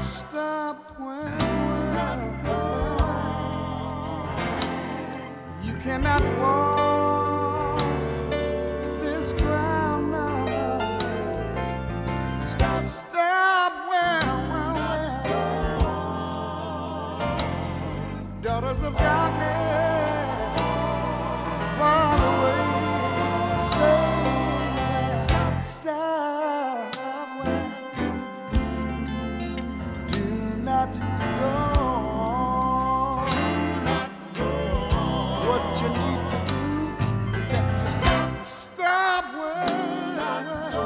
stop when you cannot walk this ground now. Stop when daughters of darkness far away. Say stop when do not go. What you need to do is that stop when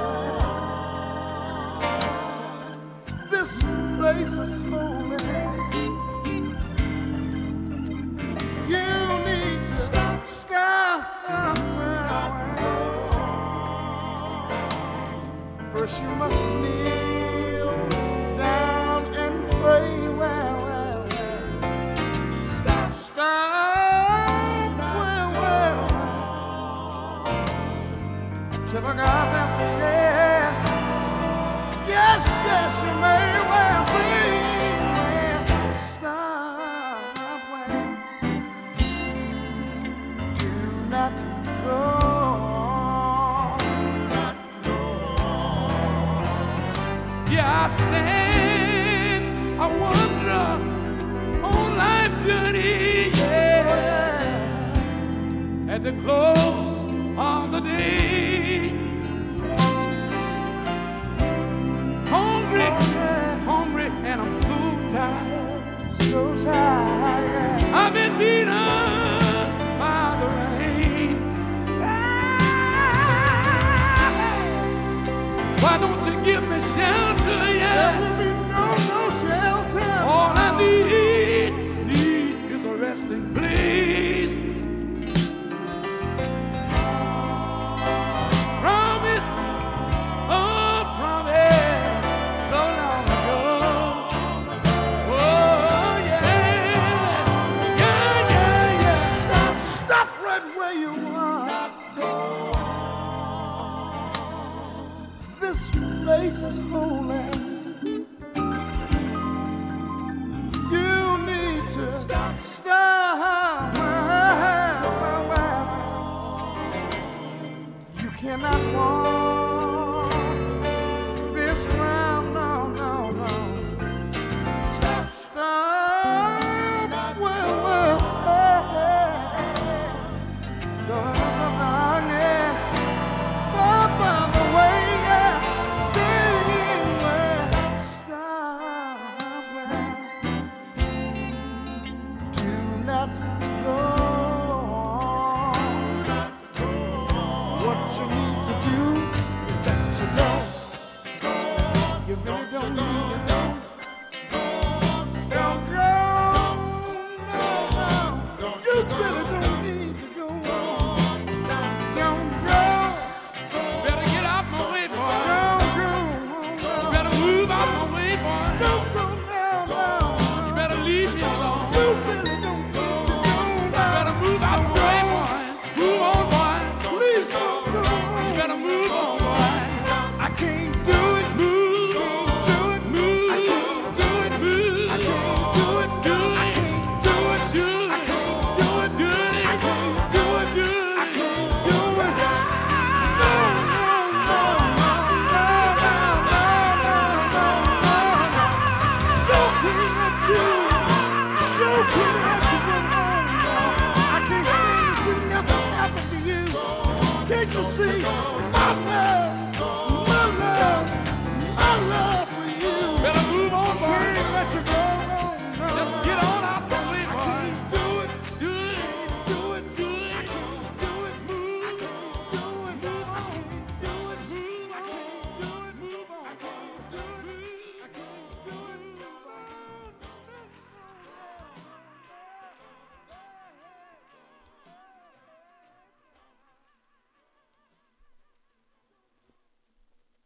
this place is holy. You need to stop when first you must kneel down and pray. Stop till the gods answer yes, yes, yes, you may well sing. Stop when do not go. Yeah, I stand, I wonder on life's journey, yeah. At the close of the day, hungry, and I'm so tired. I've been beaten by the rain. Why don't you give me shelter? Yeah.